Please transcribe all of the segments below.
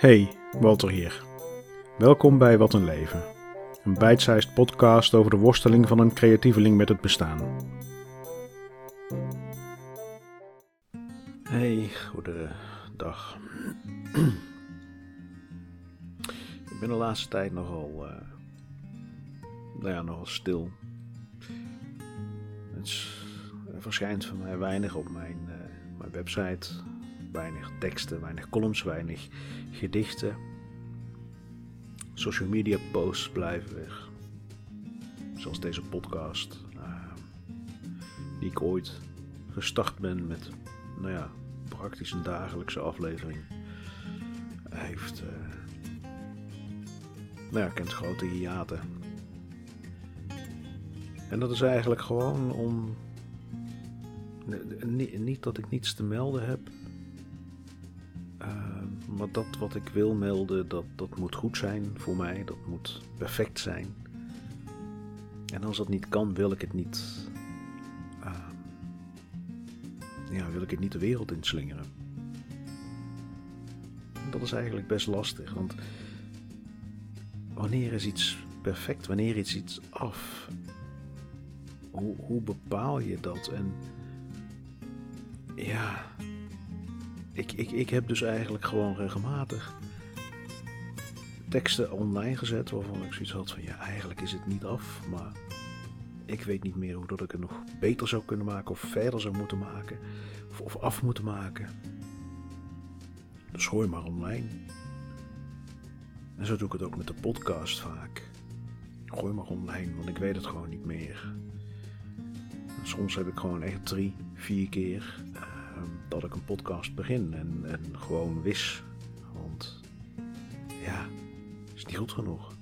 Hey, Walter hier. Welkom bij Wat een Leven. Een bite-sized podcast over de worsteling van een creatieveling met het bestaan. Hey, goedendag. Ik ben de laatste tijd nogal stil. Er verschijnt van mij weinig op mijn website. Weinig teksten, weinig columns, weinig gedichten. Social media posts blijven weg. Zoals deze podcast. Die ik ooit gestart ben met, praktisch een dagelijkse aflevering. Heeft, kent grote hiaten. En dat is eigenlijk gewoon om... Niet dat ik niets te melden heb. Maar dat wat ik wil melden, dat moet goed zijn voor mij. Dat moet perfect zijn. En als dat niet kan, wil ik het niet... wil ik het niet de wereld inslingeren. Dat is eigenlijk best lastig. Want wanneer is iets perfect? Wanneer is iets af? Hoe bepaal je dat? En ja... Ik heb dus eigenlijk gewoon regelmatig teksten online gezet waarvan ik zoiets had van eigenlijk is het niet af, maar ik weet niet meer hoe dat ik het nog beter zou kunnen maken of verder zou moeten maken of af moeten maken. Dus gooi maar online. En zo doe ik het ook met de podcast vaak. Gooi maar online, want ik weet het gewoon niet meer. En soms heb ik gewoon echt 3-4 keer... dat ik een podcast begin en gewoon wis. Want is niet goed genoeg.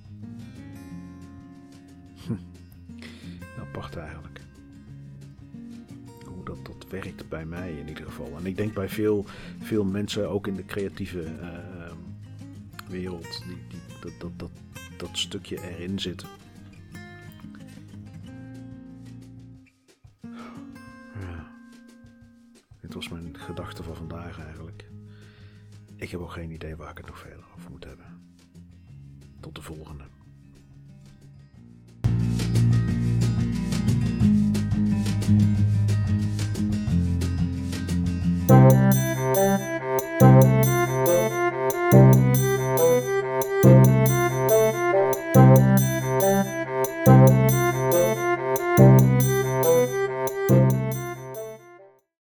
Apart eigenlijk. Hoe dat werkt bij mij in ieder geval. En ik denk bij veel mensen, ook in de creatieve wereld, die dat stukje erin zit. Dit was mijn gedachte van vandaag eigenlijk. Ik heb ook geen idee waar ik het nog verder over moet hebben. Tot de volgende.